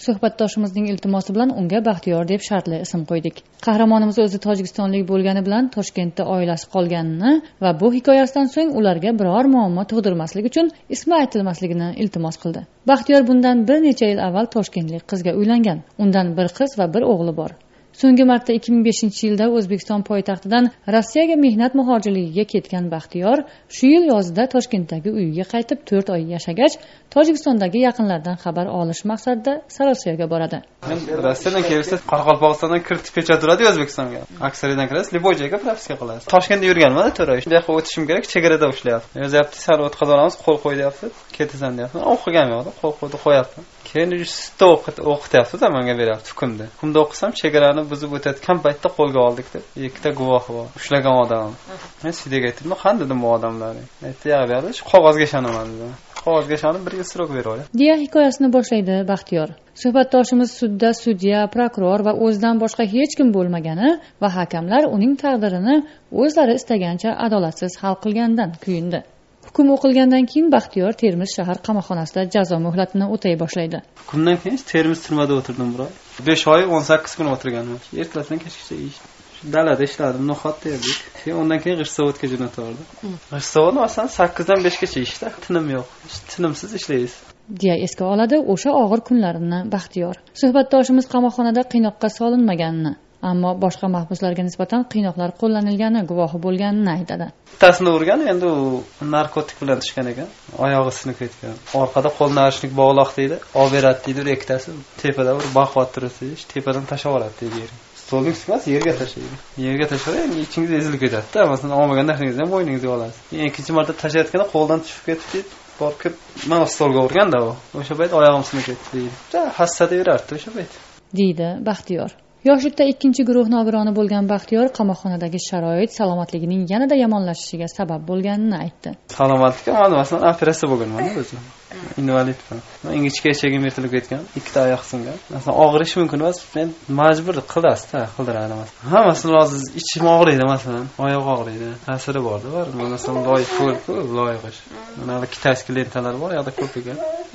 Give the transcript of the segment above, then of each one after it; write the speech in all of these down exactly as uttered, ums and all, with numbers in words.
Suhbatdoshimizning iltimosi bilan unga Baxtiyor deb shartli ism qo'ydik. Qahramonimiz o'zi tojikistonlik bo'lgani bilan Toshkentda oilasi qolganini va bu hikoyasidan so'ng ularga biror muammo tug'dirmaslik uchun ismi aytilmasligini iltimos qildi. Baxtiyor bundan bir necha yil avval toshkentlik qizga uylangan. Undan bir qiz va bir o'g'li bor. So'nggi marta ikki ming beshinchi yilda O'zbekiston poytaxtidan Rossiyaga mehnat muhojirligiga ketgan Baxtiyor shu yil yozida Toshkentdagi uyiga qaytib to'rt oy yashagach, Tojikistondagi yaqinlardan xabar olish maqsadida Sariosiyoga boradi. Men Rossiyadan kelsa, Qoraqalpog'istondan kiritib kecha turadi O'zbekistonga. Aksariyadan kirasiz, Liboy joyga propiska qilasiz. Toshkentda yurganman, to'rt oy. Shunday qilib o'tishim kerak, chegarada ushlayapti. Yozyapti, sal o'tkazamiz, qo'l qo'y deyapti. Ketasan deyapti. O'qigan yo'qda, qo'l qo'ydi, qo'yapti. Keyin sutda o'qityapti, menga beryapti hukmda. Hukmda o'qisam, chegarani buzib o'tayotgan paytda qo'lga oldik deb, ikkita guvoh bor. Ushlagan odam. Men sizga aytdim, qanday dedim bu odamlarni. Aytdi, "Yo'q, shu qog'ozga ishonaman" dedi. Qog'ozga ishonib birga srok beradi. deya hikoyasini boshlaydi Baxtiyor. Suhbatdoshimiz sudda sudya, prokuror va o'zidan boshqa hech kim bo'lmagani va hakamlar uning taqdirini o'zlari istagancha adolatsiz hal qilgandan kuyundi. Hukm o'qilgandan keyin Baxtiyor Termiz shahar qamoqxonasida jazo muhlatini o'tay boshlaydi. Kundan keyin Termiz turmada o'tirdim biroq. besh oy o'n sakkiz kun o'tirganman. Ertalabdan kechgacha ish. Dalada ishladim, no'xat terdik. Keyin undan keyin G'ishsavodga jo'natardi. G'ishsavod masalan sakkiz dan besh gacha ishda, tinim yo'q. Tinimsiz ishlaysiz. deya esga oladi o'sha og'ir kunlarini Baxtiyor. Suhbatdoshimiz qamoqxonada qiynoqqa solinmaganini, ammo boshqa mahbuslarga nisbatan qiynoqlar qo'llanilgani guvohi bo'lganini aytadi. Bittasini urgan, endi u narkotik bilan tushgan ekan. Oyog'i sinib ketgan. Orqada qo'l narishlik bog'loq deydi, olib beradi deydi, ikkitasi tepada bir baqvat turibdi, tepadan tashlab oladi deydi. Stolning ustimas yerga tashlaydi. Yerga tashlasa, ichingiz ezilib ketadi. Masalan, olmagan narsangizni ham bo'yningizga olasiz. Ikkinchi marta tashlayotganda qo'ldan tushib ketib, borib mana stolga urganda u. O'sha payt oyog'im sinib ketdi deydi. Hassada yurardi o'sha payt. deydi Baxtiyor. Yoshlikda ikkinchi guruh nogironi bo'lgan Baxtiyor qamoqxonadagi sharoit salomatligining yanada yomonlashishiga sabab bo'lganini aytdi. Salomatlikka mana masalan operatsiya bo'lganman o'zi. Invalidman. Men ingichka eshagim yirtilib ketgan, ikkita oyoq singan. Masalan, og'rishi mumkin emas, men majbur qilasiz-da, qildiradi masalan. Hammasi hozir ichim og'riydi masalan, oyoq og'riydi. Ta'siri bor-da, bor. Masalan, loy ko'l, loy qish. Mana kitayskiy lentalar bor, yoqda ko'p ekan.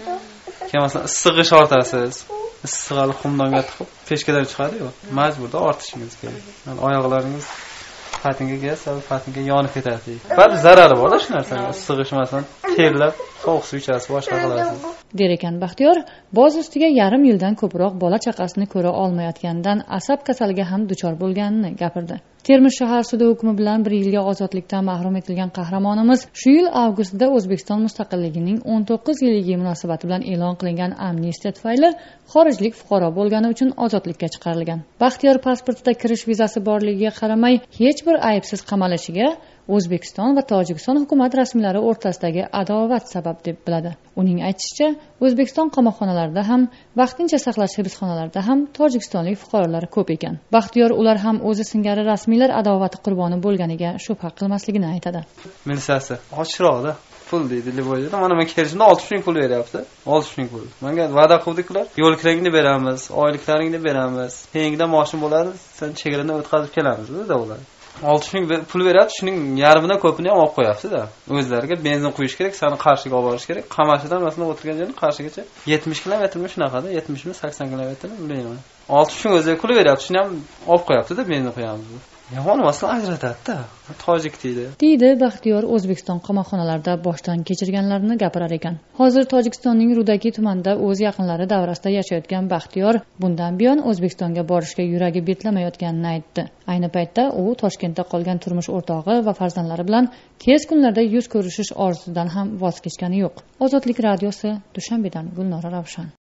Keyin masalan, issig'i shortasiz. Issiqali xumdonga tiqib peshkadan chiqadi-yu. Majburda ortishingiz kerak. Yani oyoqlaringiz patinga kelsa, patinga yonib ketadi. Ba'zi zarari bor-da shu narsaga. Issig'ish masalan, terlab, sovuq suv ichasiz, boshqa qilasiz. der ekan Baxtiyor, boz ustiga yarim yildan ko'proq bola chaqasini ko'ra olmayotgandan asab kasaliga ham duchor bo'lganini gapirdi. Termiz shahar sudi hukmi bilan bir yilga ozodlikdan mahrum etilgan qahramonimiz shu yil avgustda O'zbekiston mustaqilligining o'n to'qqiz yilligi munosabati bilan e'lon qilingan amnistiya tufayli xorijlik fuqaro bo'lgani uchun ozodlikka chiqarilgan. Baxtiyor pasportida kirish vizasi borligiga qaramay hech bir aybsiz qamalishiga O'zbekiston va Tojikiston hukumat rasmiylari o'rtasidagi adovat sabab deb biladi. Uning aytishicha, O'zbekiston qamoqxonalarida ham, vaqtincha saqlash hibsxonalarida ham tojikistonlik fuqarolar ko'p ekan. Baxtiyor ular ham o'zi singari rasmiylar adovati qurboni bo'lganiga shubha qilmasligini aytadi. Militsiyasi ochiqroqda pul deydi, Liboyda. Mana men kelishimda oltmish ming pul beryapti. oltmish ming pul. Menga va'da qildilar, yo'l kiringni beramiz, oyliklaringni beramiz, keyingidan moshin bo'ladi, sen chegaradan o'tkazib kelamiz dedi ular. oltmish ming pul beradi, shuning yarmidan ko'pini ham olib qo'yapti-da. O'zlariga benzin quyish kerak, seni Qarshiga olib borish kerak. Qamashidan masalan o'tirgan joyni Qarshigacha yetmish kilometrmi shunaqada, yetmishmi sakson kilometrmi bilmayman. oltmish ming o'ziga pul beryapti, shuni ham olib qo'yapti-da, benzin qo'yamiz. Yomon masalan ajratadi-da. Tojik deydi. deydi Baxtiyor O'zbekiston qamoqxonalarida boshdan kechirganlarini gapirar ekan. Hozir Tojikistonning Rudaki tumanida o'z yaqinlari davrasida yashayotgan Baxtiyor bundan buyon O'zbekistonga borishga yuragi betlamayotganini aytdi. Ayni paytda u Toshkentda qolgan turmush o'rtog'i va farzandlari bilan tez kunlarda yuz ko'rishish orzusidan ham voz kechgani yo'q. Ozodlik radiosi Dushanbedan Gulnora Ravshan.